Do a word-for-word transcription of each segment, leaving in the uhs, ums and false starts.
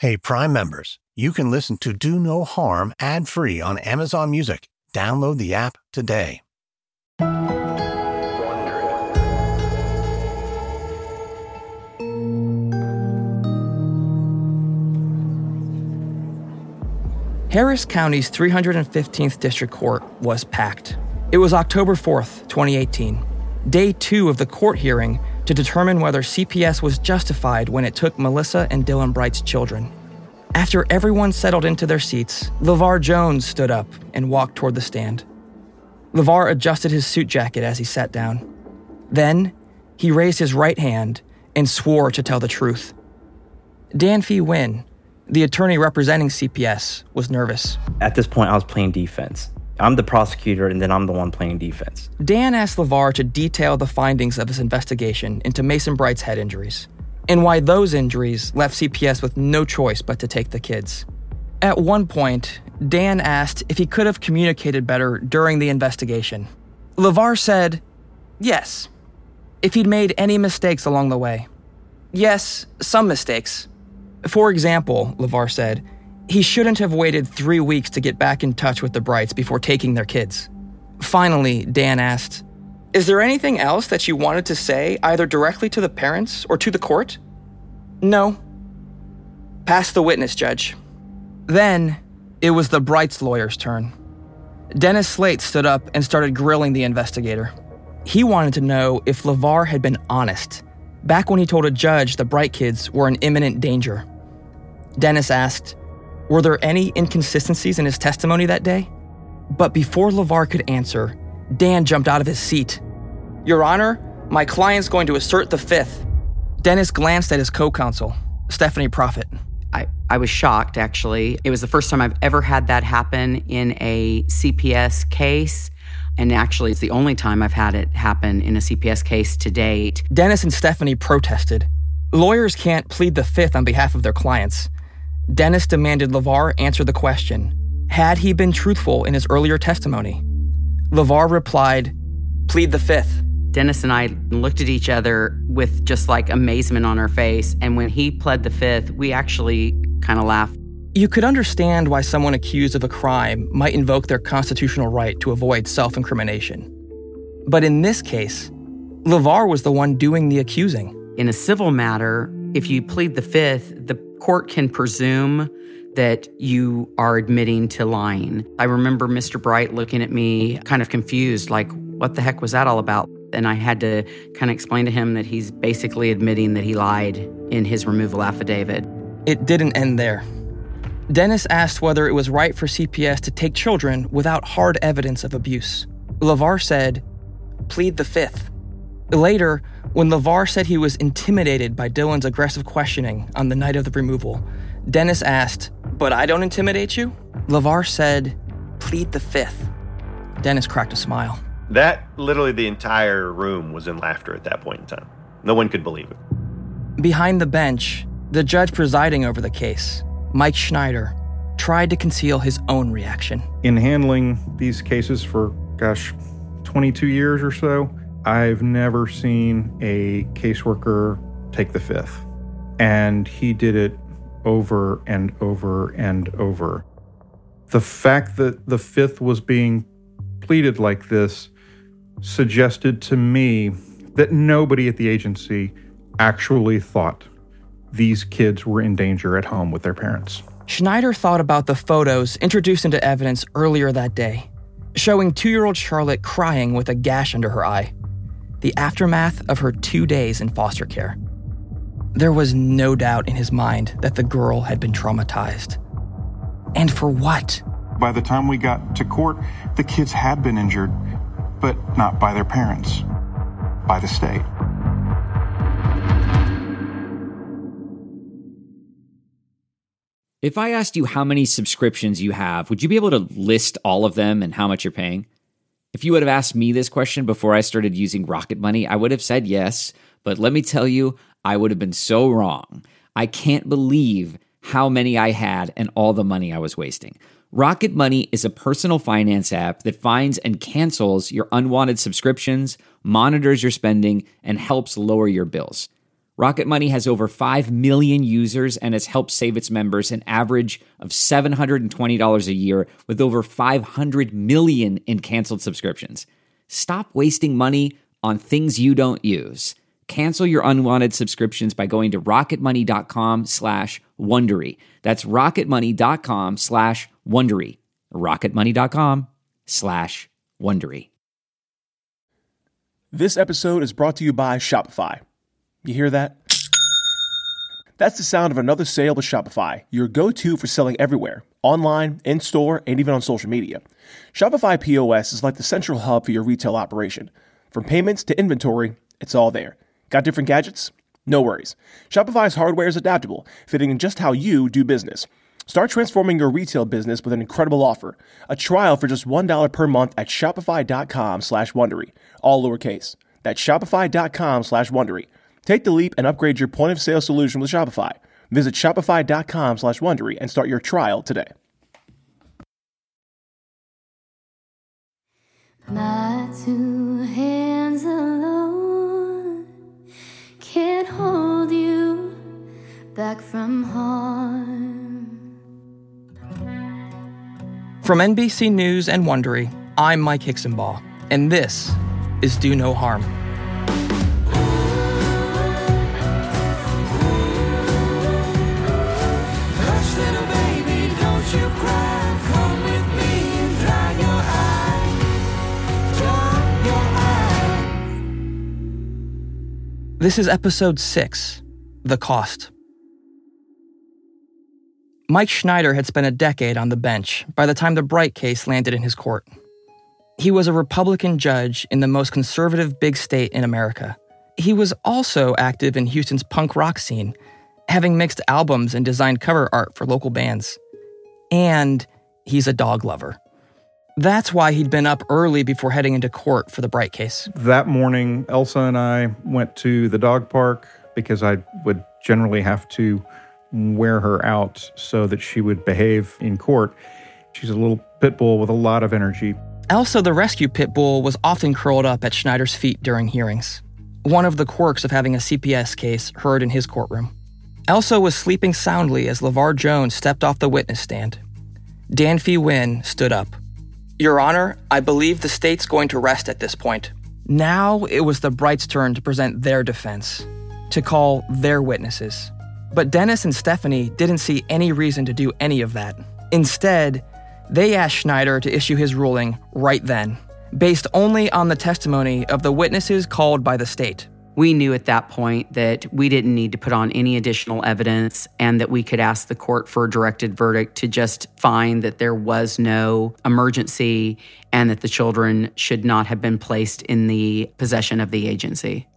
Hey, Prime members, you can listen to Do No Harm ad-free on Amazon Music. Download the app today. Harris County's three hundred fifteenth District Court was packed. It was October fourth, twenty eighteen, day two of the court hearing to determine whether C P S was justified when it took Melissa and Dylan Bright's children. After everyone settled into their seats, LeVar Jones stood up and walked toward the stand. LeVar adjusted his suit jacket as he sat down. Then, he raised his right hand and swore to tell the truth. Dan Fee Wynn, the attorney representing C P S, was nervous. At this point, I was playing defense. I'm the prosecutor, and then I'm the one playing defense. Dan asked LeVar to detail the findings of his investigation into Mason Bright's head injuries, and why those injuries left C P S with no choice but to take the kids. At one point, Dan asked if he could have communicated better during the investigation. LeVar said, yes, if he'd made any mistakes along the way. Yes, some mistakes. For example, LeVar said, he shouldn't have waited three weeks to get back in touch with the Brights before taking their kids. Finally, Dan asked, is there anything else that you wanted to say either directly to the parents or to the court? No. Pass the witness, Judge. Then, it was the Brights' lawyer's turn. Dennis Slate stood up and started grilling the investigator. He wanted to know if LeVar had been honest, back when he told a judge the Bright kids were in imminent danger. Dennis asked, were there any inconsistencies in his testimony that day? But before LeVar could answer, Dan jumped out of his seat. Your Honor, my client's going to assert the fifth. Dennis glanced at his co-counsel, Stephanie Prophet. I, I was shocked, actually. It was the first time I've ever had that happen in a C P S case. And actually, it's the only time I've had it happen in a C P S case to date. Dennis and Stephanie protested. Lawyers can't plead the fifth on behalf of their clients. Dennis demanded LeVar answer the question, had he been truthful in his earlier testimony? LeVar replied, plead the fifth. Dennis and I looked at each other with just like amazement on our face, and when he pled the fifth, we actually kind of laughed. You could understand why someone accused of a crime might invoke their constitutional right to avoid self-incrimination. But in this case, LeVar was the one doing the accusing. In a civil matter, if you plead the fifth, the court can presume that you are admitting to lying. I remember Mister Bright looking at me kind of confused, like, what the heck was that all about? And I had to kind of explain to him that he's basically admitting that he lied in his removal affidavit. It didn't end there. Dennis asked whether it was right for C P S to take children without hard evidence of abuse. LeVar said, plead the fifth. Later, when LeVar said he was intimidated by Dylan's aggressive questioning on the night of the removal, Dennis asked, but I don't intimidate you? LeVar said, plead the fifth. Dennis cracked a smile. That, literally the entire room was in laughter at that point in time. No one could believe it. Behind the bench, the judge presiding over the case, Mike Schneider, tried to conceal his own reaction. In handling these cases for, gosh, twenty-two years or so, I've never seen a caseworker take the fifth. And he did it over and over and over. The fact that the fifth was being pleaded like this suggested to me that nobody at the agency actually thought these kids were in danger at home with their parents. Schneider thought about the photos introduced into evidence earlier that day, showing two-year-old Charlotte crying with a gash under her eye, the aftermath of her two days in foster care. There was no doubt in his mind that the girl had been traumatized. And for what? By the time we got to court, the kids had been injured, but not by their parents, by the state. If I asked you how many subscriptions you have, would you be able to list all of them and how much you're paying? If you would have asked me this question before I started using Rocket Money, I would have said yes, but let me tell you, I would have been so wrong. I can't believe how many I had and all the money I was wasting. Rocket Money is a personal finance app that finds and cancels your unwanted subscriptions, monitors your spending, and helps lower your bills. Rocket Money has over five million users and has helped save its members an average of seven hundred twenty dollars a year with over five hundred million in canceled subscriptions. Stop wasting money on things you don't use. Cancel your unwanted subscriptions by going to rocketmoney.com slash Wondery. That's rocketmoney.com slash Wondery. rocketmoney.com slash Wondery. This episode is brought to you by Shopify. You hear that? That's the sound of another sale with Shopify, your go-to for selling everywhere, online, in-store, and even on social media. Shopify P O S is like the central hub for your retail operation. From payments to inventory, it's all there. Got different gadgets? No worries. Shopify's hardware is adaptable, fitting in just how you do business. Start transforming your retail business with an incredible offer. A trial for just one dollar per month at shopify.com slash Wondery. All lowercase. That's shopify.com slash Wondery. Take the leap and upgrade your point of sale solution with Shopify. Visit shopify.com slash Wondery and start your trial today. My two hands alone can't hold you back from harm. From N B C News and Wondery, I'm Mike Hixenbaugh, and this is Do No Harm. This is episode six, The Cost. Mike Schneider had spent a decade on the bench by the time the Bright case landed in his court. He was a Republican judge in the most conservative big state in America. He was also active in Houston's punk rock scene, having mixed albums and designed cover art for local bands. And he's a dog lover. That's why he'd been up early before heading into court for the Bright case. That morning, Elsa and I went to the dog park because I would generally have to wear her out so that she would behave in court. She's a little pit bull with a lot of energy. Elsa, the rescue pit bull, was often curled up at Schneider's feet during hearings. One of the quirks of having a C P S case heard in his courtroom. Elsa was sleeping soundly as LeVar Jones stepped off the witness stand. Dan Fee Wynn stood up. Your Honor, I believe the state's going to rest at this point. Now it was the Brights' turn to present their defense, to call their witnesses. But Dennis and Stephanie didn't see any reason to do any of that. Instead, they asked Schneider to issue his ruling right then, based only on the testimony of the witnesses called by the state. We knew at that point that we didn't need to put on any additional evidence and that we could ask the court for a directed verdict to just find that there was no emergency and that the children should not have been placed in the possession of the agency.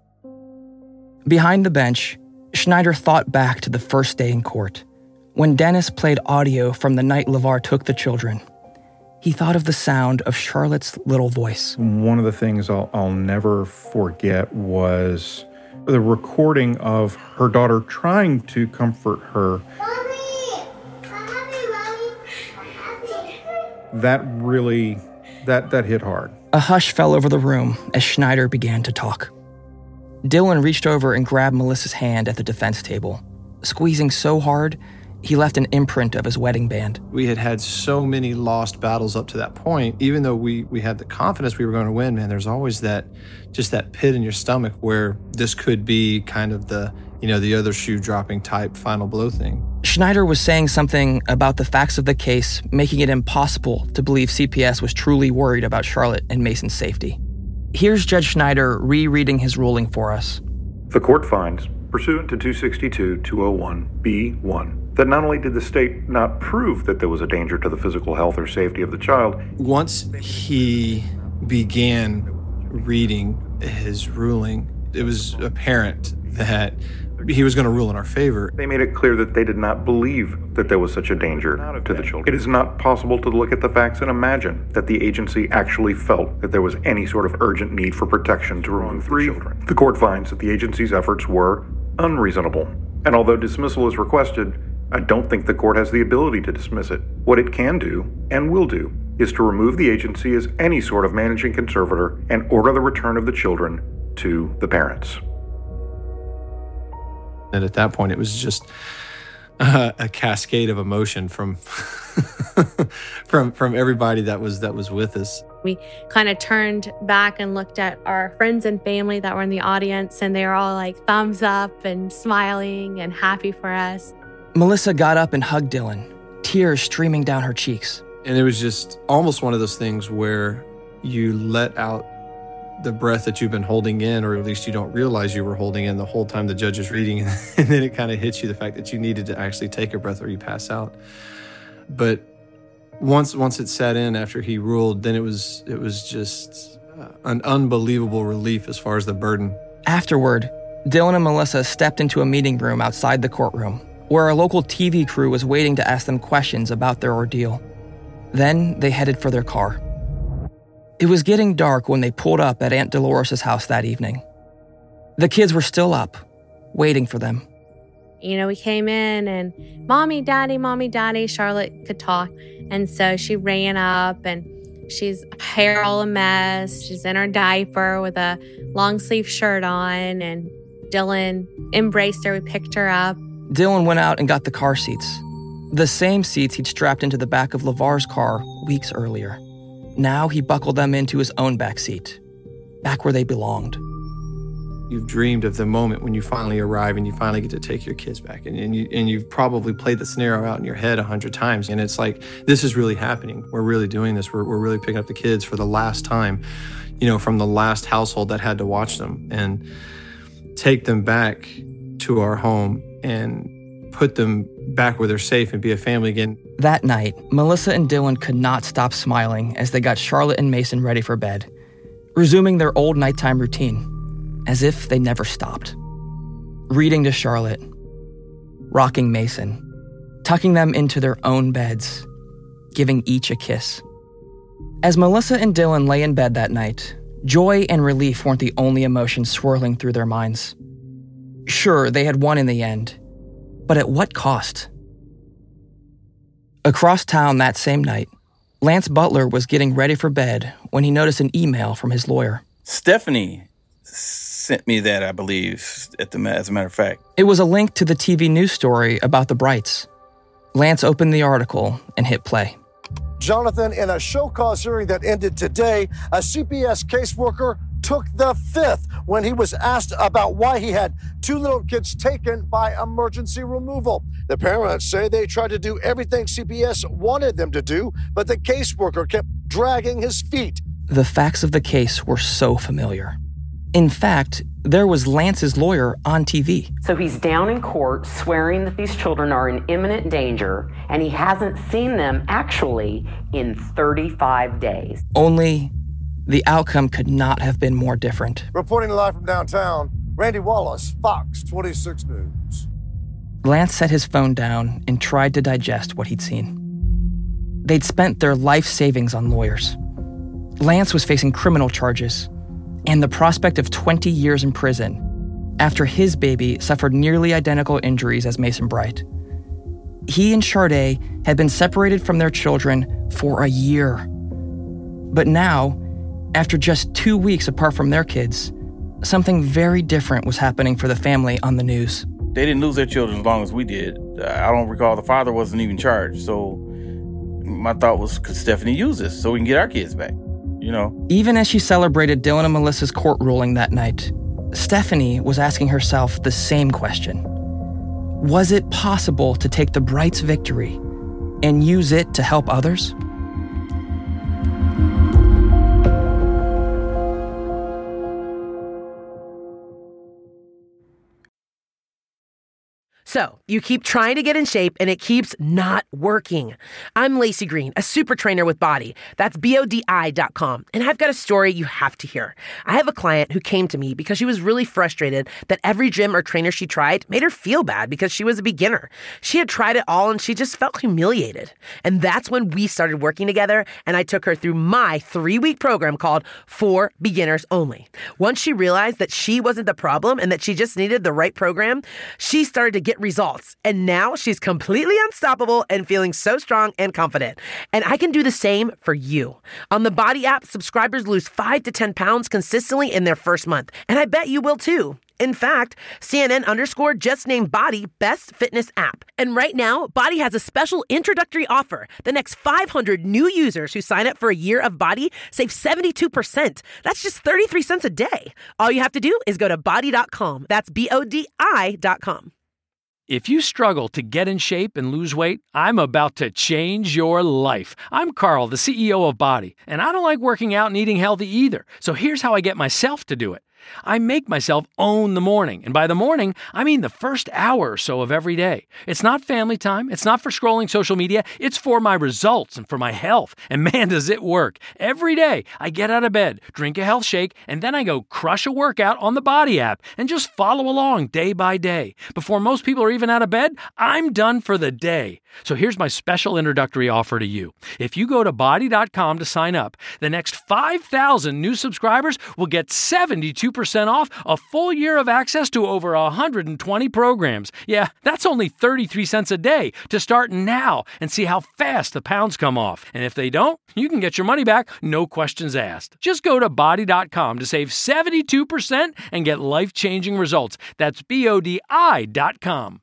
Behind the bench, Schneider thought back to the first day in court, when Dennis played audio from the night LeVar took the children. He thought of the sound of Charlotte's little voice. One of the things I'll, I'll never forget was the recording of her daughter trying to comfort her. Mommy! I'm happy, Mommy. I'm happy. That really, that, that hit hard. A hush fell over the room as Schneider began to talk. Dylan reached over and grabbed Melissa's hand at the defense table, squeezing so hard he left an imprint of his wedding band. We had had so many lost battles up to that point. Even though we, we had the confidence we were going to win, man, there's always that, just that pit in your stomach where this could be kind of the, you know, the other shoe dropping type final blow thing. Schneider was saying something about the facts of the case, making it impossible to believe C P S was truly worried about Charlotte and Mason's safety. Here's Judge Schneider rereading his ruling for us. The court finds, pursuant to two sixty-two dash two oh one B one, that not only did the state not prove that there was a danger to the physical health or safety of the child. Once he began reading his ruling, it was apparent that he was going to rule in our favor. They made it clear that they did not believe that there was such a danger to the children. It is not possible to look at the facts and imagine that the agency actually felt that there was any sort of urgent need for protection to remove the children. The court finds that the agency's efforts were unreasonable. And although dismissal is requested, I don't think the court has the ability to dismiss it. What it can do, and will do, is to remove the agency as any sort of managing conservator and order the return of the children to the parents. And at that point, it was just uh, a cascade of emotion from from from everybody that was that was with us. We kind of turned back and looked at our friends and family that were in the audience, and they were all like thumbs up and smiling and happy for us. Melissa got up and hugged Dylan, tears streaming down her cheeks. And it was just almost one of those things where you let out the breath that you've been holding in, or at least you don't realize you were holding in the whole time the judge is reading. And then it kind of hits you, the fact that you needed to actually take a breath or you pass out. But once once it set in after he ruled, then it was it was just an unbelievable relief as far as the burden. Afterward, Dylan and Melissa stepped into a meeting room outside the courtroom, where a local T V crew was waiting to ask them questions about their ordeal. Then they headed for their car. It was getting dark when they pulled up at Aunt Dolores' house that evening. The kids were still up, waiting for them. You know, we came in and, Mommy, Daddy, Mommy, Daddy, Charlotte could talk. And so she ran up and she's hair all a mess. She's in her diaper with a long sleeve shirt on. And Dylan embraced her. We picked her up. Dylan went out and got the car seats. The same seats he'd strapped into the back of LeVar's car weeks earlier. Now he buckled them into his own back seat, back where they belonged. You've dreamed of the moment when you finally arrive and you finally get to take your kids back. And, and, you, and you've probably played the scenario out in your head a hundred times. And it's like, this is really happening. We're really doing this. We're, we're really picking up the kids for the last time, you know, from the last household that had to watch them, and take them back to our home and put them back where they're safe and be a family again. That night, Melissa and Dylan could not stop smiling as they got Charlotte and Mason ready for bed, resuming their old nighttime routine, as if they never stopped. Reading to Charlotte, rocking Mason, tucking them into their own beds, giving each a kiss. As Melissa and Dylan lay in bed that night, joy and relief weren't the only emotions swirling through their minds. Sure, they had won in the end, but at what cost? Across town that same night, Lance Butler was getting ready for bed when he noticed an email from his lawyer. Stephanie sent me that, I believe, at the, as a matter of fact. It was a link to the T V news story about the Brights. Lance opened the article and hit play. Jonathan, in a show cause hearing that ended today, a C P S caseworker took the fifth when he was asked about why he had two little kids taken by emergency removal. The parents say they tried to do everything C P S wanted them to do, but the caseworker kept dragging his feet. The facts of the case were so familiar. In fact, there was Lance's lawyer on T V. So he's down in court swearing that these children are in imminent danger, and he hasn't seen them actually in thirty-five days. Only the outcome could not have been more different. Reporting live from downtown, Randy Wallace, Fox twenty-six News. Lance set his phone down and tried to digest what he'd seen. They'd spent their life savings on lawyers. Lance was facing criminal charges and the prospect of twenty years in prison after his baby suffered nearly identical injuries as Mason Bright. He and Sade had been separated from their children for a year. But now, after just two weeks apart from their kids, something very different was happening for the family on the news. They didn't lose their children as long as we did. I don't recall, the father wasn't even charged. So my thought was, could Stephanie use this so we can get our kids back, you know? Even as she celebrated Dylan and Melissa's court ruling that night, Stephanie was asking herself the same question. Was it possible to take the Brights' victory and use it to help others? So, you keep trying to get in shape and it keeps not working. I'm Lacey Green, a super trainer with Body. That's B O D I dot com. And I've got a story you have to hear. I have a client who came to me because she was really frustrated that every gym or trainer she tried made her feel bad because she was a beginner. She had tried it all and she just felt humiliated. And that's when we started working together and I took her through my three-week program called For Beginners Only. Once she realized that she wasn't the problem and that she just needed the right program, she started to get results. And now she's completely unstoppable and feeling so strong and confident. And I can do the same for you. On the Body app, subscribers lose five to ten pounds consistently in their first month. And I bet you will too. In fact, C N N Underscore just named Body Best Fitness App. And right now, Body has a special introductory offer. The next five hundred new users who sign up for a year of Body save seventy-two percent. That's just thirty-three cents a day. All you have to do is go to body dot com. That's B O D I dot com. If you struggle to get in shape and lose weight, I'm about to change your life. I'm Carl, the C E O of Body, and I don't like working out and eating healthy either. So here's how I get myself to do it. I make myself own the morning. And by the morning, I mean the first hour or so of every day. It's not family time. It's not for scrolling social media. It's for my results and for my health. And man, does it work. Every day, I get out of bed, drink a health shake, and then I go crush a workout on the Body app and just follow along day by day. Before most people are even out of bed, I'm done for the day. So here's my special introductory offer to you. If you go to body dot com to sign up, the next five thousand new subscribers will get seventy-two percent off a full year of access to over one hundred twenty programs. Yeah, that's only thirty-three cents a day to start now and see how fast the pounds come off. And if they don't, you can get your money back, no questions asked. Just go to body dot com to save seventy-two percent and get life-changing results. That's B O D I dot com.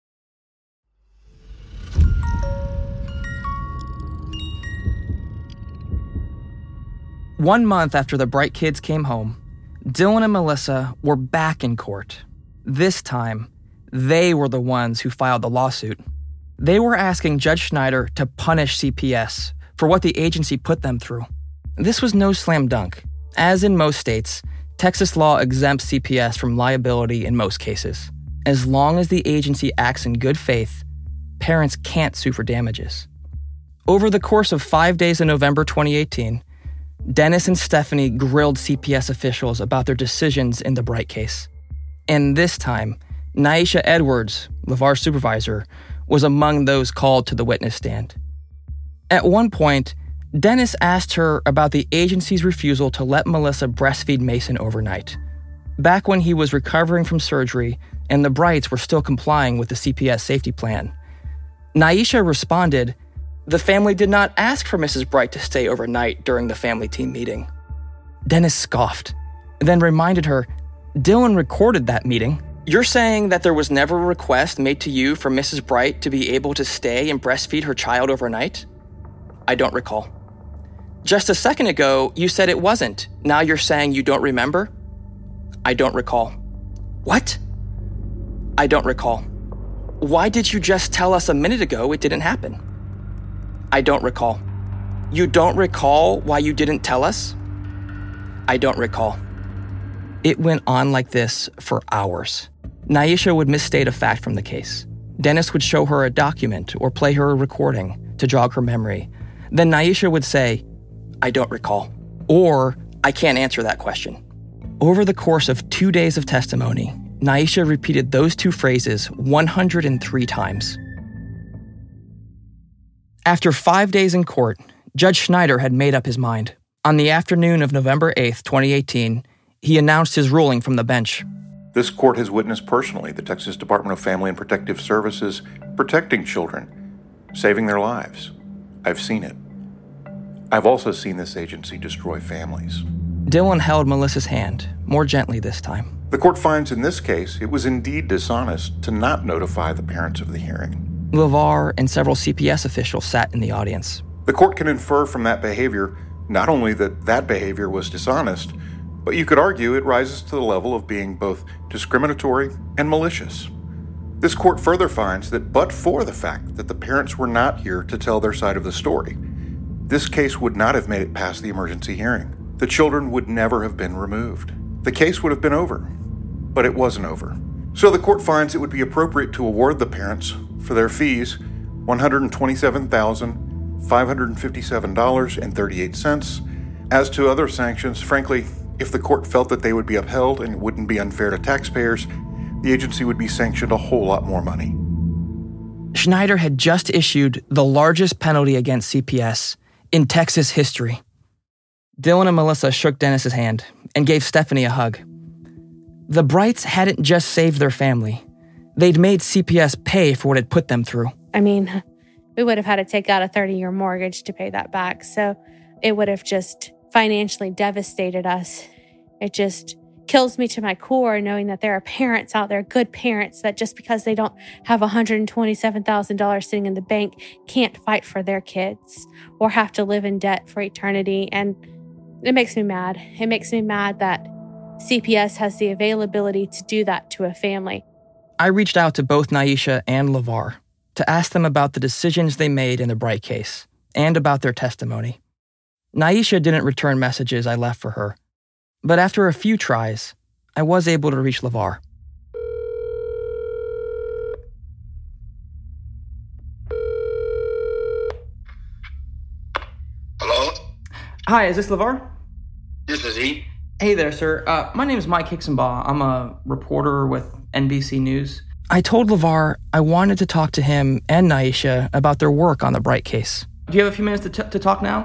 One month after the Bright kids came home, Dylan and Melissa were back in court. This time, they were the ones who filed the lawsuit. They were asking Judge Schneider to punish C P S for what the agency put them through. This was no slam dunk. As in most states, Texas law exempts C P S from liability in most cases. As long as the agency acts in good faith, parents can't sue for damages. Over the course of five days in November twenty eighteen, Dennis and Stephanie grilled C P S officials about their decisions in the Bright case. And this time, Naisha Edwards, LeVar's supervisor, was among those called to the witness stand. At one point, Dennis asked her about the agency's refusal to let Melissa breastfeed Mason overnight, back when he was recovering from surgery and the Brights were still complying with the C P S safety plan. Naisha responded, "The family did not ask for Missus Bright to stay overnight during the family team meeting." Dennis scoffed, then reminded her, "Dylan recorded that meeting. You're saying that there was never a request made to you for Missus Bright to be able to stay and breastfeed her child overnight?" "I don't recall." "Just a second ago, you said it wasn't. Now you're saying you don't remember?" "I don't recall." "What?" "I don't recall." "Why did you just tell us a minute ago it didn't happen?" "I don't recall." "You don't recall why you didn't tell us?" "I don't recall." It went on like this for hours. Naisha would misstate a fact from the case. Dennis would show her a document or play her a recording to jog her memory. Then Naisha would say, "I don't recall," or "I can't answer that question." Over the course of two days of testimony, Naisha repeated those two phrases one hundred three times. After five days in court, Judge Schneider had made up his mind. On the afternoon of November eighth, twenty eighteen, he announced his ruling from the bench. This court has witnessed personally the Texas Department of Family and Protective Services protecting children, saving their lives. I've seen it. I've also seen this agency destroy families. Dylan held Melissa's hand, more gently this time. The court finds in this case it was indeed dishonest to not notify the parents of the hearing. LeVar and several C P S officials sat in the audience. The court can infer from that behavior not only that that behavior was dishonest, but you could argue it rises to the level of being both discriminatory and malicious. This court further finds that but for the fact that the parents were not here to tell their side of the story, this case would not have made it past the emergency hearing. The children would never have been removed. The case would have been over, but it wasn't over. So the court finds it would be appropriate to award the parents for their fees one hundred twenty-seven thousand five hundred fifty-seven dollars and thirty-eight cents. As to other sanctions, frankly, if the court felt that they would be upheld and it wouldn't be unfair to taxpayers, the agency would be sanctioned a whole lot more money. Schneider had just issued the largest penalty against C P S in Texas history. Dylan and Melissa shook Dennis's hand and gave Stephanie a hug. The Brights hadn't just saved their family. They'd made C P S pay for what it put them through. I mean, we would have had to take out a thirty-year mortgage to pay that back. So it would have just financially devastated us. It just kills me to my core knowing that there are parents out there, good parents, that just because they don't have one hundred twenty-seven thousand dollars sitting in the bank can't fight for their kids or have to live in debt for eternity. And it makes me mad. It makes me mad that C P S has the availability to do that to a family. I reached out to both Naisha and LeVar to ask them about the decisions they made in the Bright case and about their testimony. Naisha didn't return messages I left for her, but after a few tries, I was able to reach LeVar. Hello? Hi, is this LeVar? This is he. Hey there, sir. Uh, my name is Mike Hicksonbaugh. I'm a reporter with N B C News. I told LeVar I wanted to talk to him and Naisha about their work on the Bright case. Do you have a few minutes to, t- to talk now?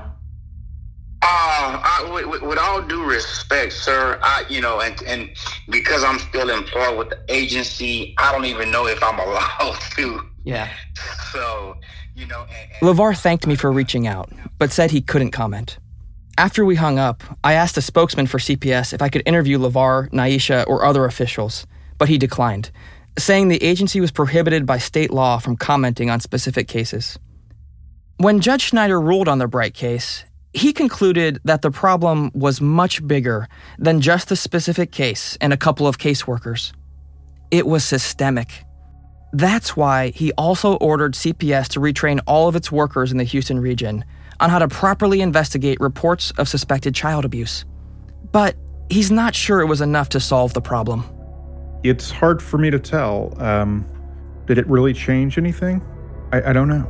Uh, I, with, with all due respect, sir, I, you know, and, and because I'm still employed with the agency, I don't even know if I'm allowed to. Yeah. So, you know. And, and LeVar thanked me for reaching out, but said he couldn't comment. After we hung up, I asked a spokesman for C P S if I could interview LeVar, Naisha, or other officials, but he declined, saying the agency was prohibited by state law from commenting on specific cases. When Judge Schneider ruled on the Bright case, he concluded that the problem was much bigger than just the specific case and a couple of caseworkers. It was systemic. That's why he also ordered C P S to retrain all of its workers in the Houston region on how to properly investigate reports of suspected child abuse. But he's not sure it was enough to solve the problem. It's hard for me to tell. Um, did it really change anything? I, I don't know.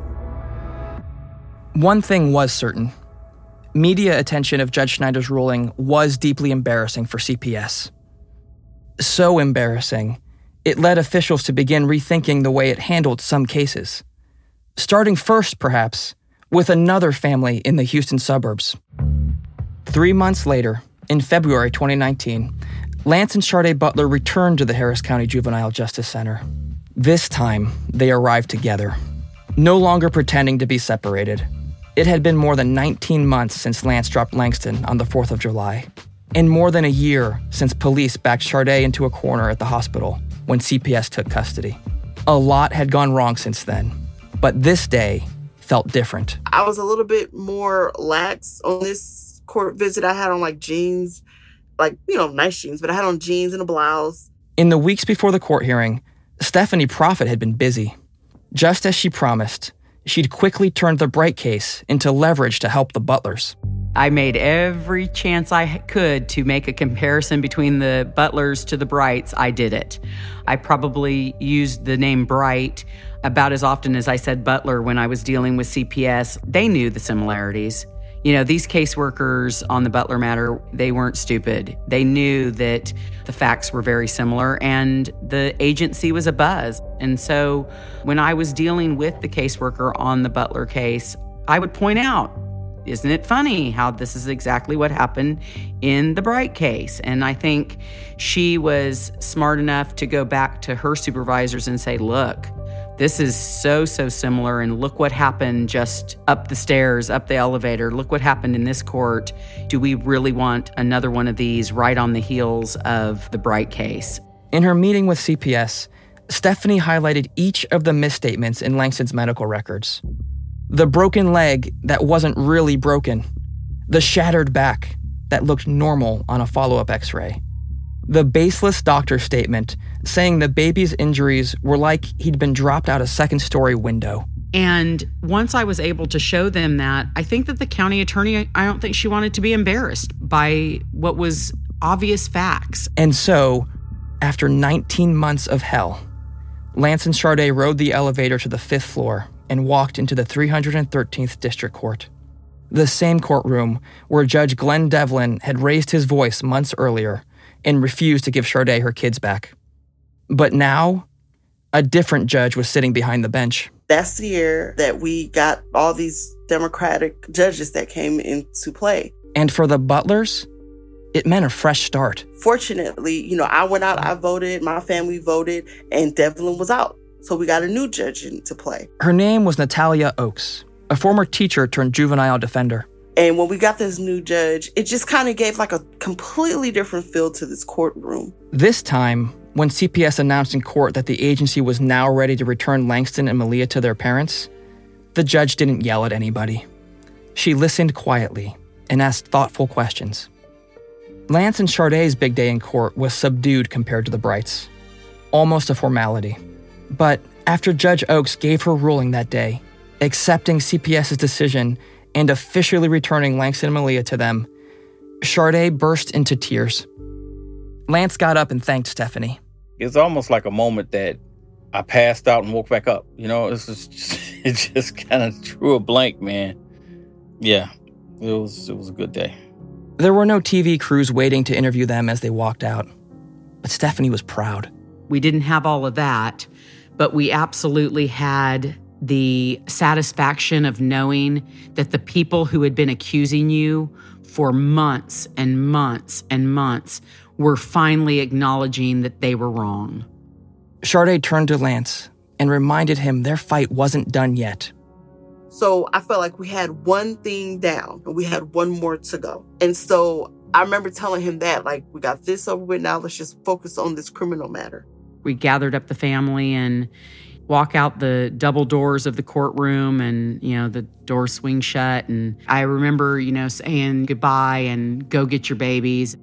One thing was certain. Media attention of Judge Schneider's ruling was deeply embarrassing for C P S. So embarrassing, it led officials to begin rethinking the way it handled some cases. Starting first, perhaps, with another family in the Houston suburbs. Three months later, in February twenty nineteen, Lance and Sharday Butler returned to the Harris County Juvenile Justice Center. This time, they arrived together, no longer pretending to be separated. It had been more than nineteen months since Lance dropped Langston on the fourth of July, and more than a year since police backed Sharday into a corner at the hospital when C P S took custody. A lot had gone wrong since then, but this day felt different. I was a little bit more lax on this court visit. I had on like jeans, like, you know, nice jeans, but I had on jeans and a blouse. In the weeks before the court hearing, Stephanie Prophet had been busy. Just as she promised, she'd quickly turned the Bright case into leverage to help the Butlers. I made every chance I could to make a comparison between the Butlers to the Brights. I did it. I probably used the name Bright about as often as I said Butler when I was dealing with C P S. They knew the similarities. You know, these caseworkers on the Butler matter, they weren't stupid. They knew that the facts were very similar and the agency was abuzz. And so when I was dealing with the caseworker on the Butler case, I would point out, isn't it funny how this is exactly what happened in the Bright case? And I think she was smart enough to go back to her supervisors and say, look, this is so, so similar, and look what happened just up the stairs, up the elevator. Look what happened in this court. Do we really want another one of these right on the heels of the Bright case? In her meeting with C P S, Stephanie highlighted each of the misstatements in Langston's medical records. The broken leg that wasn't really broken. The shattered back that looked normal on a follow-up x-ray. The baseless doctor statement saying the baby's injuries were like he'd been dropped out a second-story window. And once I was able to show them that, I think that the county attorney, I don't think she wanted to be embarrassed by what was obvious facts. And so, after nineteen months of hell, Lance and Sharday rode the elevator to the fifth floor and walked into the three hundred thirteenth District Court. The same courtroom where Judge Glenn Devlin had raised his voice months earlier and refused to give Sharday her kids back. But now, a different judge was sitting behind the bench. That's the year that we got all these Democratic judges that came into play. And for the Butlers, it meant a fresh start. Fortunately, you know, I went out, I voted, my family voted, and Devlin was out. So we got a new judge into play. Her name was Natalia Oakes, a former teacher turned juvenile defender. And when we got this new judge, it just kind of gave like a completely different feel to this courtroom. This time, when C P S announced in court that the agency was now ready to return Langston and Malia to their parents, the judge didn't yell at anybody. She listened quietly and asked thoughtful questions. Lance and Shardae's big day in court was subdued compared to the Brights. Almost a formality. But after Judge Oaks gave her ruling that day, accepting CPS's decision and officially returning Langston and Malia to them, Shardae burst into tears. Lance got up and thanked Stephanie. It's almost like a moment that I passed out and woke back up. You know, it's just, it just kind of drew a blank, man. Yeah, it was it was a good day. There were no T V crews waiting to interview them as they walked out, but Stephanie was proud. We didn't have all of that, but we absolutely had the satisfaction of knowing that the people who had been accusing you for months and months and months were finally acknowledging that they were wrong. Shardae turned to Lance and reminded him their fight wasn't done yet. So I felt like we had one thing down and we had one more to go. And so I remember telling him that, like, we got this over with now, let's just focus on this criminal matter. We gathered up the family and walk out the double doors of the courtroom and, you know, the doors swing shut. And I remember, you know, saying goodbye and go get your babies.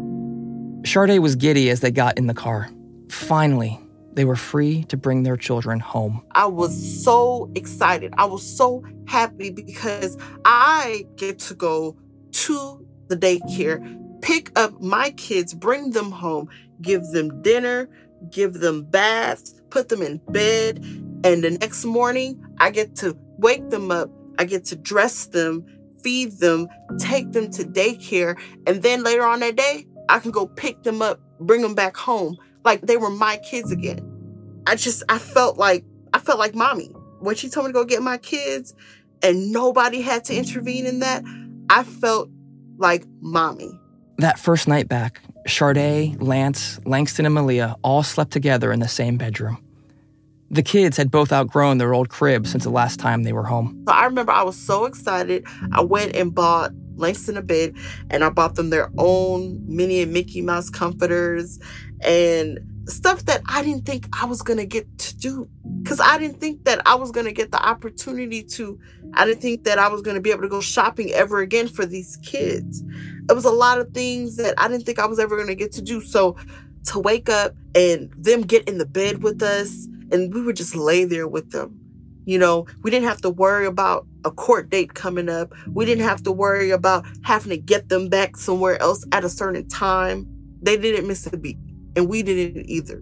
Shardae was giddy as they got in the car. Finally, they were free to bring their children home. I was so excited. I was so happy because I get to go to the daycare, pick up my kids, bring them home, give them dinner, give them baths, put them in bed. And the next morning, I get to wake them up. I get to dress them, feed them, take them to daycare. And then later on that day, I can go pick them up, bring them back home. Like they were my kids again. I just, I felt like, I felt like mommy. When she told me to go get my kids and nobody had to intervene in that, I felt like mommy. That first night back, Shardae, Lance, Langston, and Malia all slept together in the same bedroom. The kids had both outgrown their old crib since the last time they were home. So I remember I was so excited. I went and bought Langston a bed, and I bought them their own Minnie and Mickey Mouse comforters and stuff that I didn't think I was going to get to do. Because I didn't think that I was going to get the opportunity to, I didn't think that I was going to be able to go shopping ever again for these kids. It was a lot of things that I didn't think I was ever going to get to do. So to wake up and them get in the bed with us, and we would just lay there with them. You know, we didn't have to worry about a court date coming up. We didn't have to worry about having to get them back somewhere else at a certain time. They didn't miss a beat, and we didn't either.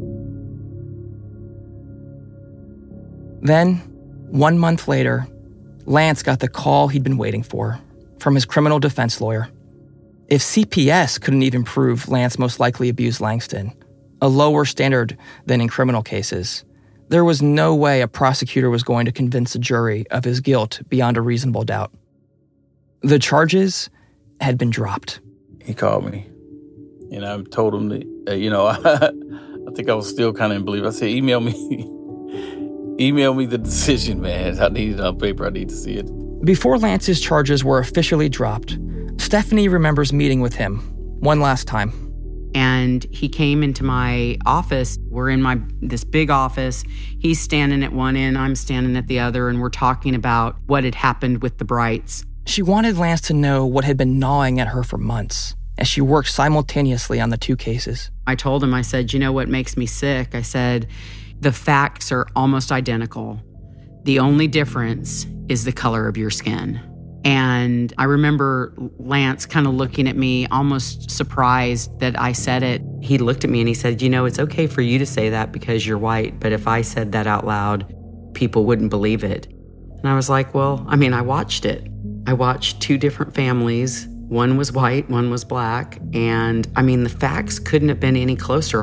Then, one month later, Lance got the call he'd been waiting for from his criminal defense lawyer. If C P S couldn't even prove Lance most likely abused Langston, a lower standard than in criminal cases, there was no way a prosecutor was going to convince a jury of his guilt beyond a reasonable doubt. The charges had been dropped. He called me, and I told him that, uh, you know, I think I was still kind of in belief. I said, email me, email me the decision, man. I need it on paper. I need to see it. Before Lance's charges were officially dropped, Stephanie remembers meeting with him one last time. And he came into my office. We're in my this big office. He's standing at one end, I'm standing at the other, and we're talking about what had happened with the Brights. She wanted Lance to know what had been gnawing at her for months as she worked simultaneously on the two cases. I told him, I said, you know what makes me sick? I said, the facts are almost identical. The only difference is the color of your skin. And I remember Lance kind of looking at me, almost surprised that I said it. He looked at me and he said, you know, it's okay for you to say that because you're white, but if I said that out loud, people wouldn't believe it. And I was like, well, I mean, I watched it. I watched two different families. One was white, one was black. And I mean, the facts couldn't have been any closer.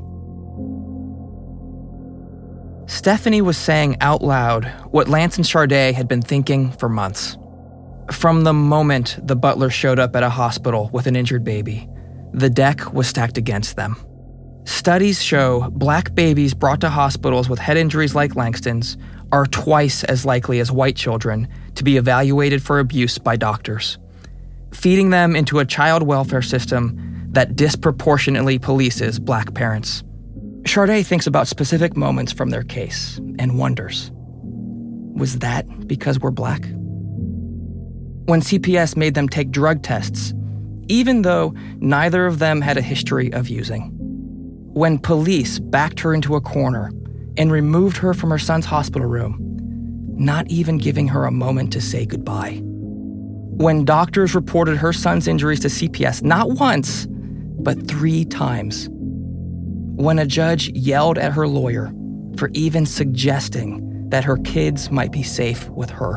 Stephanie was saying out loud what Lance and Shardae had been thinking for months. From the moment the butler showed up at a hospital with an injured baby, the deck was stacked against them. Studies show black babies brought to hospitals with head injuries like Langston's are twice as likely as white children to be evaluated for abuse by doctors. feeding them into a child welfare system that disproportionately polices Black parents. Sharday thinks about specific moments from their case and wonders, was that because we're Black? When C P S made them take drug tests, even though neither of them had a history of using. When police backed her into a corner and removed her from her son's hospital room, not even giving her a moment to say goodbye. When doctors reported her son's injuries to C P S not once, but three times. When a judge yelled at her lawyer for even suggesting that her kids might be safe with her.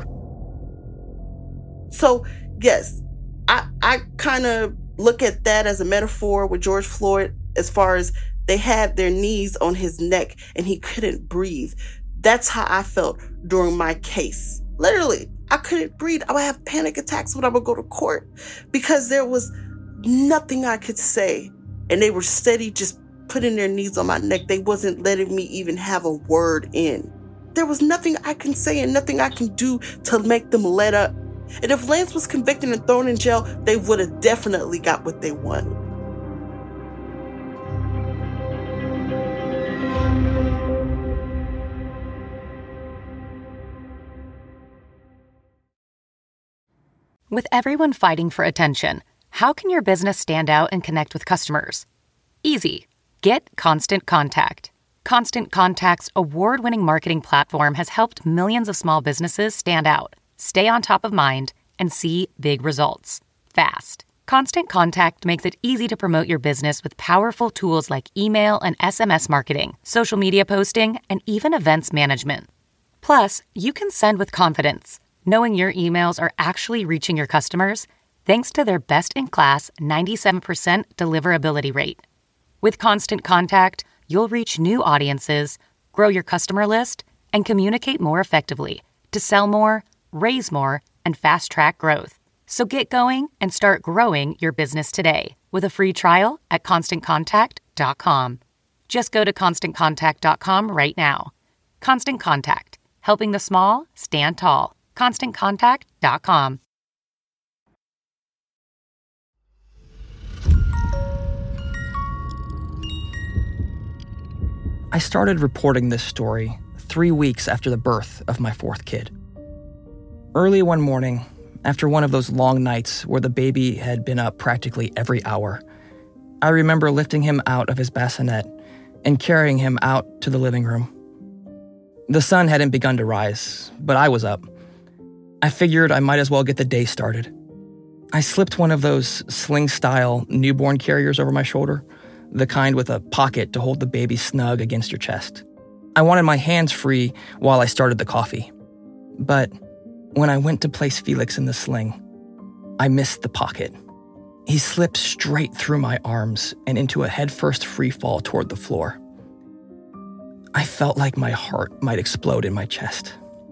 So, yes, I, I kind of look at that as a metaphor with George Floyd, as far as they had their knees on his neck and he couldn't breathe. That's how I felt during my case. Literally, I couldn't breathe. I would have panic attacks when I would go to court because there was nothing I could say. And they were steady just putting their knees on my neck. They wasn't letting me even have a word in. There was nothing I can say and nothing I can do to make them let up. And if Lance was convicted and thrown in jail, they would have definitely got what they wanted. With everyone fighting for attention, how can your business stand out and connect with customers? Easy. Get Constant Contact. Constant Contact's award-winning marketing platform has helped millions of small businesses stand out, stay on top of mind, and see big results fast. Constant Contact makes it easy to promote your business with powerful tools like email and S M S marketing, social media posting, and even events management. Plus, you can send with confidence, knowing your emails are actually reaching your customers thanks to their best-in-class ninety-seven percent deliverability rate. With Constant Contact, you'll reach new audiences, grow your customer list, and communicate more effectively to sell more, raise more, and fast-track growth. So get going and start growing your business today with a free trial at constant contact dot com. Just go to constant contact dot com right now. Constant Contact, helping the small stand tall. constant contact dot com. I started reporting this story three weeks after the birth of my fourth kid. Early one morning, after one of those long nights where the baby had been up practically every hour, I remember lifting him out of his bassinet and carrying him out to the living room. The sun hadn't begun to rise, but I was up. I figured I might as well get the day started. I slipped one of those sling-style newborn carriers over my shoulder, the kind with a pocket to hold the baby snug against your chest. I wanted my hands free while I started the coffee. But when I went to place Felix in the sling, I missed the pocket. He slipped straight through my arms and into a headfirst free fall toward the floor. I felt like my heart might explode in my chest.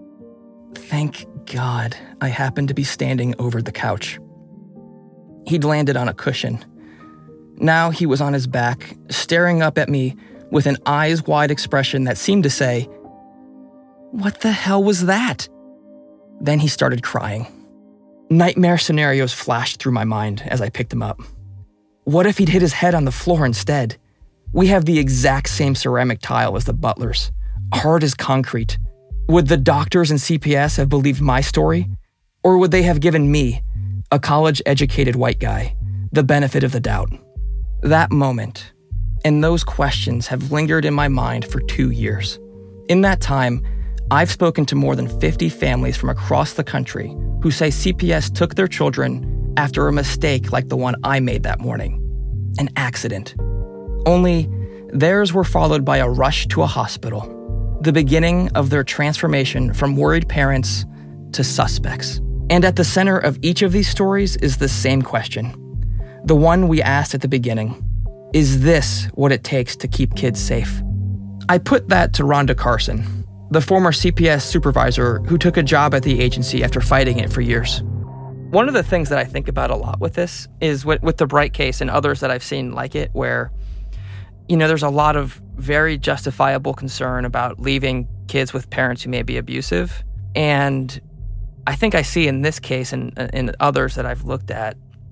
Thank God I happened to be standing over the couch. He'd landed on a cushion. Now he was on his back, staring up at me with an eyes-wide expression that seemed to say, "What the hell was that?" Then he started crying. Nightmare scenarios flashed through my mind as I picked him up. What if he'd hit his head on the floor instead? We have the exact same ceramic tile as the Butlers, hard as concrete. Would the doctors and C P S have believed my story? Or would they have given me, a college-educated white guy, the benefit of the doubt? That moment and those questions have lingered in my mind for two years. In that time, I've spoken to more than fifty families from across the country who say C P S took their children after a mistake like the one I made that morning. An accident. Only theirs were followed by a rush to a hospital, the beginning of their transformation from worried parents to suspects. And at the center of each of these stories is the same question. The one we asked at the beginning. Is this what it takes to keep kids safe? I put that to Rhonda Carson, the former C P S supervisor who took a job at the agency after fighting it for years. One of the things that I think about a lot with this is with, with the Bright case and others that I've seen like it, where, you know, there's a lot of very justifiable concern about leaving kids with parents who may be abusive. And I think I see in this case and in others that I've looked at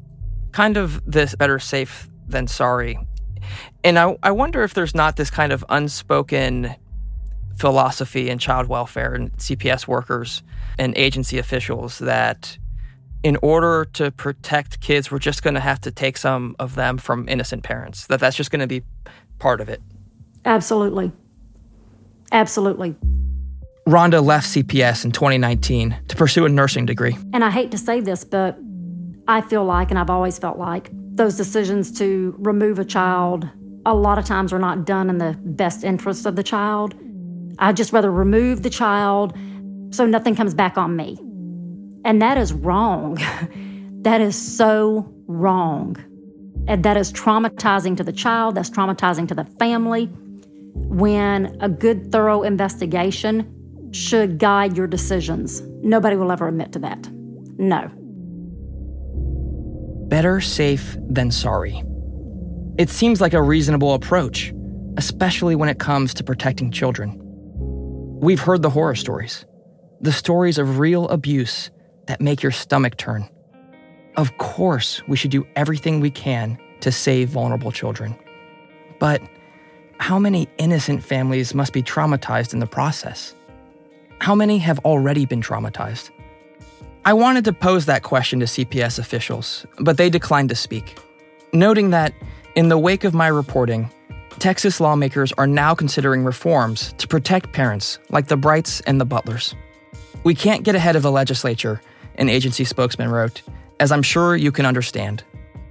kind of this better safe than sorry. And I, I wonder if there's not this kind of unspoken philosophy in child welfare and C P S workers and agency officials that in order to protect kids, we're just going to have to take some of them from innocent parents, that that's just going to be part of it. Absolutely. Absolutely. Rhonda left C P S in twenty nineteen to pursue a nursing degree. And I hate to say this, but I feel like, and I've always felt like, those decisions to remove a child a lot of times are not done in the best interest of the child. I'd just rather remove the child so nothing comes back on me. And that is wrong. That is so wrong. And that is traumatizing to the child. That's traumatizing to the family. When a good, thorough investigation should guide your decisions. Nobody will ever admit to that. No. Better safe than sorry. It seems like a reasonable approach, especially when it comes to protecting children. We've heard the horror stories, the stories of real abuse that make your stomach turn. Of course, we should do everything we can to save vulnerable children. But how many innocent families must be traumatized in the process? How many have already been traumatized? I wanted to pose that question to C P S officials, but they declined to speak, noting that in the wake of my reporting, Texas lawmakers are now considering reforms to protect parents like the Brights and the Butlers. We can't get ahead of the legislature, an agency spokesman wrote, as I'm sure you can understand.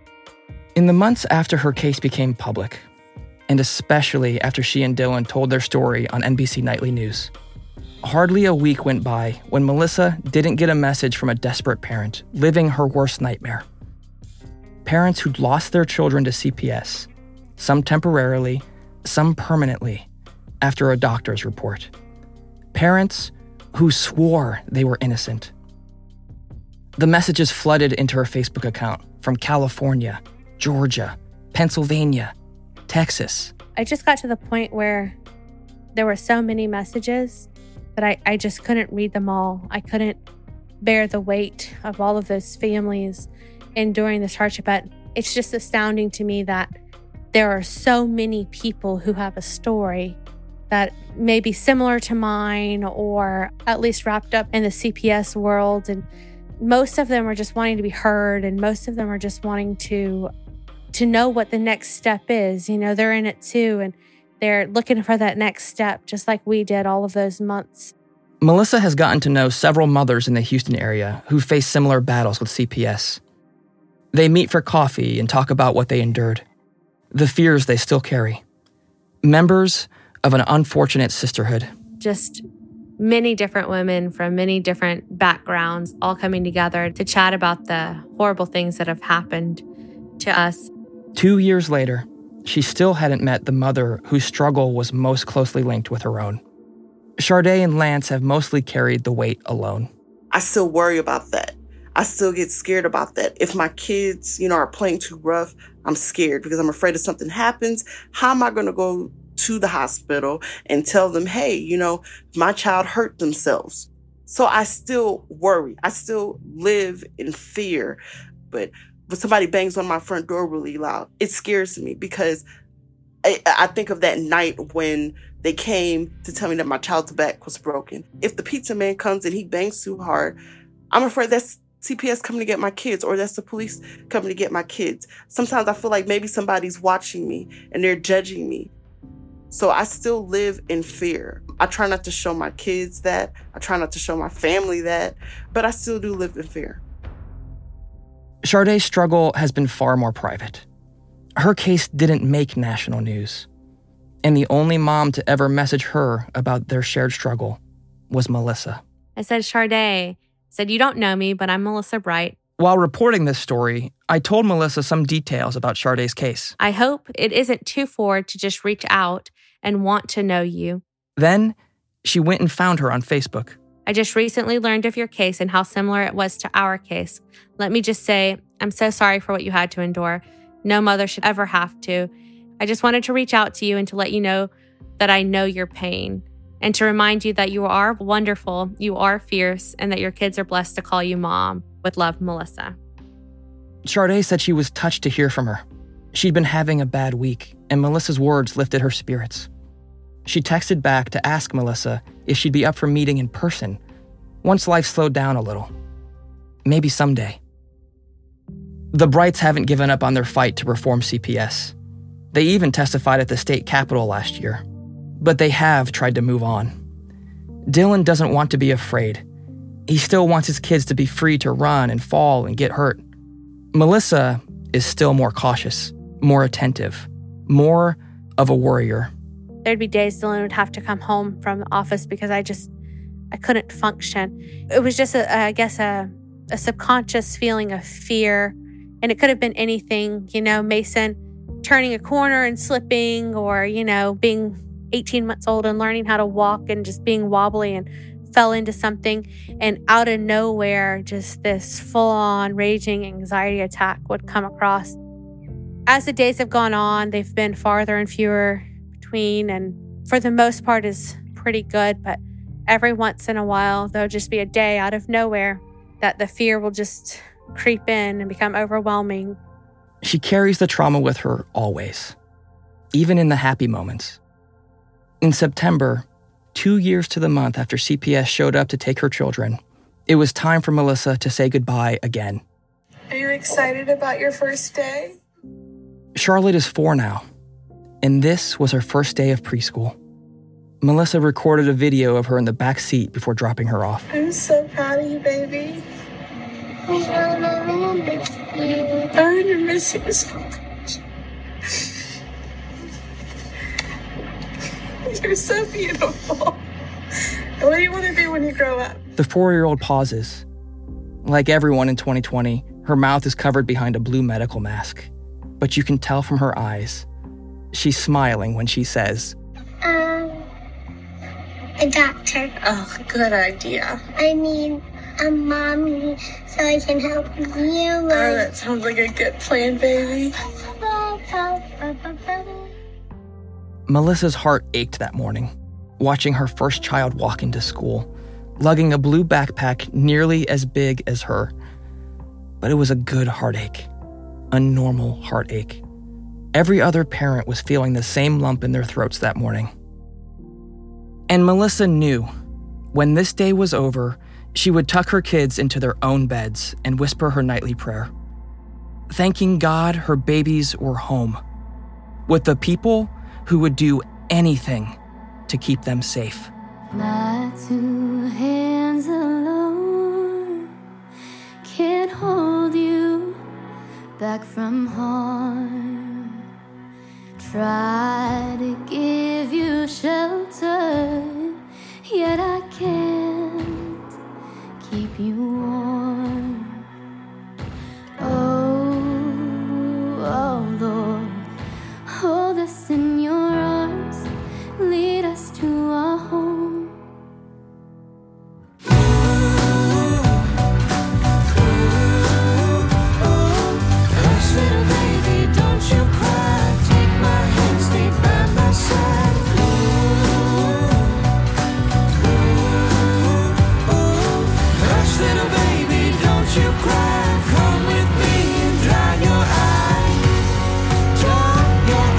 In the months after her case became public, and especially after she and Dylan told their story on N B C Nightly News, hardly a week went by when Melissa didn't get a message from a desperate parent living her worst nightmare. Parents who'd lost their children to C P S, some temporarily, some permanently, after a doctor's report. Parents who swore they were innocent. The messages flooded into her Facebook account from California, Georgia, Pennsylvania, Texas. I just got to the point where there were so many messages that I, I just couldn't read them all. I couldn't bear the weight of all of those families enduring this hardship. But it's just astounding to me that there are so many people who have a story that may be similar to mine or at least wrapped up in the C P S world. And most of them are just wanting to be heard, and most of them are just wanting to to know what the next step is. You know, they're in it too, and they're looking for that next step, just like we did all of those months. Melissa has gotten to know several mothers in the Houston area who face similar battles with C P S. They meet for coffee and talk about what they endured, the fears they still carry. Members of an unfortunate sisterhood. Just many different women from many different backgrounds all coming together to chat about the horrible things that have happened to us. Two years later, she still hadn't met the mother whose struggle was most closely linked with her own. Sharday and Lance have mostly carried the weight alone. I still worry about that. I still get scared about that. If my kids, you know, are playing too rough, I'm scared because I'm afraid if something happens, how am I going to go to the hospital and tell them, hey, you know, my child hurt themselves? So I still worry. I still live in fear. But when somebody bangs on my front door really loud, it scares me because I, I think of that night when they came to tell me that my child's back was broken. If the pizza man comes and he bangs too hard, I'm afraid that's C P S coming to get my kids, or that's the police coming to get my kids. Sometimes I feel like maybe somebody's watching me and they're judging me. So I still live in fear. I try not to show my kids that. I try not to show my family that, but I still do live in fear. Sharday's struggle has been far more private. Her case didn't make national news. And the only mom to ever message her about their shared struggle was Melissa. I said, Sharday, said, you don't know me, but I'm Melissa Bright. While reporting this story, I told Melissa some details about Sharday's case. I hope it isn't too forward to just reach out and want to know you. Then she went and found her on Facebook. I just recently learned of your case and how similar it was to our case. Let me just say, I'm so sorry for what you had to endure. No mother should ever have to. I just wanted to reach out to you and to let you know that I know your pain, and to remind you that you are wonderful, you are fierce, and that your kids are blessed to call you mom. With love, Melissa. Sade said she was touched to hear from her. She'd been having a bad week, and Melissa's words lifted her spirits. She texted back to ask Melissa if she'd be up for meeting in person once life slowed down a little. Maybe someday. The Brights haven't given up on their fight to reform C P S. They even testified at the state capitol last year. But they have tried to move on. Dylan doesn't want to be afraid. He still wants his kids to be free to run and fall and get hurt. Melissa is still more cautious, more attentive, more of a worrier. There'd be days Dylan would have to come home from the office because I just, I couldn't function. It was just, a, I guess, a, a subconscious feeling of fear. And it could have been anything, you know, Mason turning a corner and slipping, or, you know, being eighteen months old and learning how to walk and just being wobbly and fell into something. And out of nowhere, just this full-on raging anxiety attack would come across. As the days have gone on, they've been farther and fewer between, and for the most part is pretty good. But every once in a while, there'll just be a day out of nowhere that the fear will just creep in and become overwhelming. She carries the trauma with her always, even in the happy moments. In September, two years to the month after C P S showed up to take her children, it was time for Melissa to say goodbye again. Are you excited about your first day? Charlotte is four now, and this was her first day of preschool. Melissa recorded a video of her in the back seat before dropping her off. I'm so proud of you, baby. I'm gonna miss you. I'm gonna miss you so much. You're so beautiful. What do you want to be when you grow up? The four-year-old pauses. Like everyone in twenty twenty, her mouth is covered behind a blue medical mask. But you can tell from her eyes, she's smiling when she says, Um, a doctor. Oh, good idea. I mean, a mommy, so I can help you. Oh, that sounds like a good plan, baby. Melissa's heart ached that morning, watching her first child walk into school, lugging a blue backpack nearly as big as her. But it was a good heartache, a normal heartache. Every other parent was feeling the same lump in their throats that morning. And Melissa knew when this day was over, she would tuck her kids into their own beds and whisper her nightly prayer, thanking God her babies were home, with the people who would do anything to keep them safe. My two hands alone can't hold you back from harm. Try to give you shelter, yet I can't keep you warm. Oh, oh Lord, hold us in your arms, lead us to our home. Hush, little baby, don't you cry. Take my hand, stay by my side. Hush, little baby, don't you cry. Come with me and dry your eyes. Dry your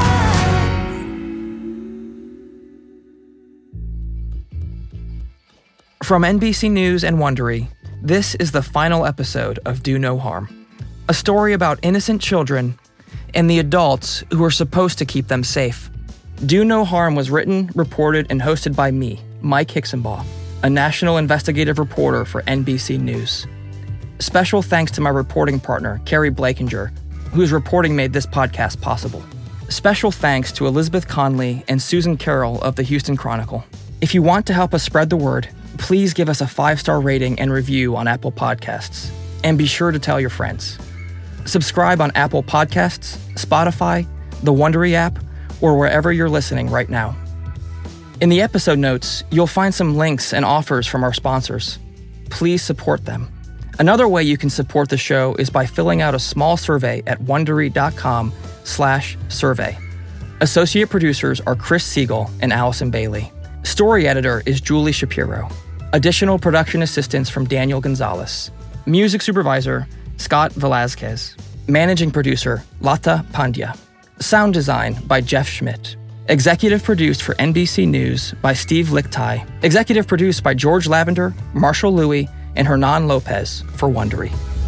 From N B C News and Wondery, this is the final episode of Do No Harm, a story about innocent children and the adults who are supposed to keep them safe. Do No Harm was written, reported, and hosted by me, Mike Hixenbaugh, a national investigative reporter for N B C News. Special thanks to my reporting partner, Carrie Blakinger, whose reporting made this podcast possible. Special thanks to Elizabeth Conley and Susan Carroll of the Houston Chronicle. If you want to help us spread the word, please give us a five-star rating and review on Apple Podcasts. And be sure to tell your friends. Subscribe on Apple Podcasts, Spotify, the Wondery app, or wherever you're listening right now. In the episode notes, you'll find some links and offers from our sponsors. Please support them. Another way you can support the show is by filling out a small survey at wondery.com slash survey. Associate producers are Chris Siegel and Allison Bailey. Story editor is Julie Shapiro. Additional production assistance from Daniel Gonzalez. Music supervisor, Scott Velazquez. Managing producer, Lata Pandya. Sound design by Jeff Schmidt. Executive produced for N B C News by Steve Lickteig. Executive produced by George Lavender, Marshall Louis, and Hernan Lopez for Wondery.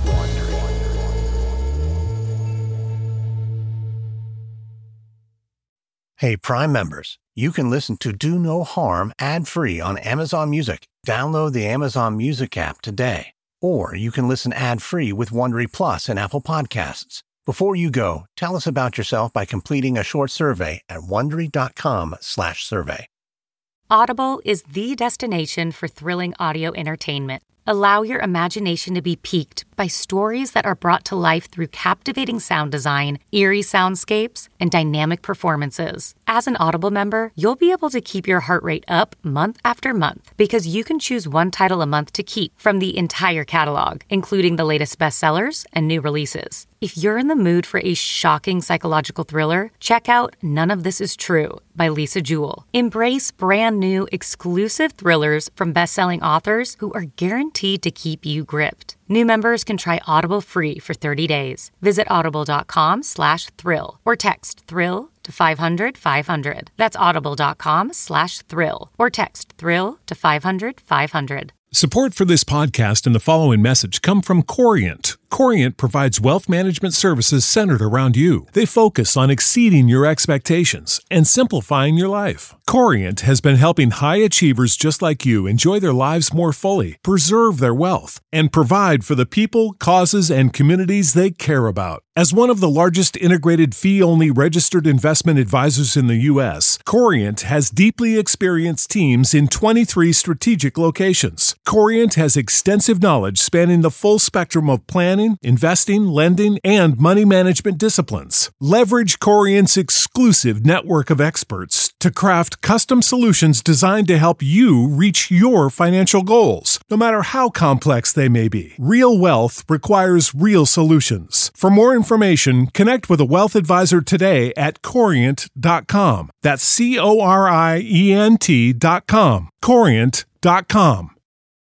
Hey, Prime members, you can listen to Do No Harm ad-free on Amazon Music. Download the Amazon Music app today. Or you can listen ad-free with Wondery Plus and Apple Podcasts. Before you go, tell us about yourself by completing a short survey at Wondery.com slash survey. Audible is the destination for thrilling audio entertainment. Allow your imagination to be piqued by stories that are brought to life through captivating sound design, eerie soundscapes, and dynamic performances. As an Audible member, you'll be able to keep your heart rate up month after month because you can choose one title a month to keep from the entire catalog, including the latest bestsellers and new releases. If you're in the mood for a shocking psychological thriller, check out None of This Is True by Lisa Jewell. Embrace brand new exclusive thrillers from best-selling authors who are guaranteed to keep you gripped. New members can try Audible free for thirty days. Visit audible.com slash thrill or text thrill to five hundred five hundred. That's audible.com slash thrill or text thrill to five hundred five hundred. Support for this podcast and the following message come from Corient. Corient provides wealth management services centered around you. They focus on exceeding your expectations and simplifying your life. Corient has been helping high achievers just like you enjoy their lives more fully, preserve their wealth, and provide for the people, causes, and communities they care about. As one of the largest integrated fee-only registered investment advisors in the U S, Corient has deeply experienced teams in twenty-three strategic locations. Corient has extensive knowledge spanning the full spectrum of planning, investing, lending, and money management disciplines. Leverage Corient's exclusive network of experts to craft custom solutions designed to help you reach your financial goals, no matter how complex they may be. Real wealth requires real solutions. For more information, connect with a wealth advisor today at corient dot com. That's C O R I E N T dot com. corient dot com.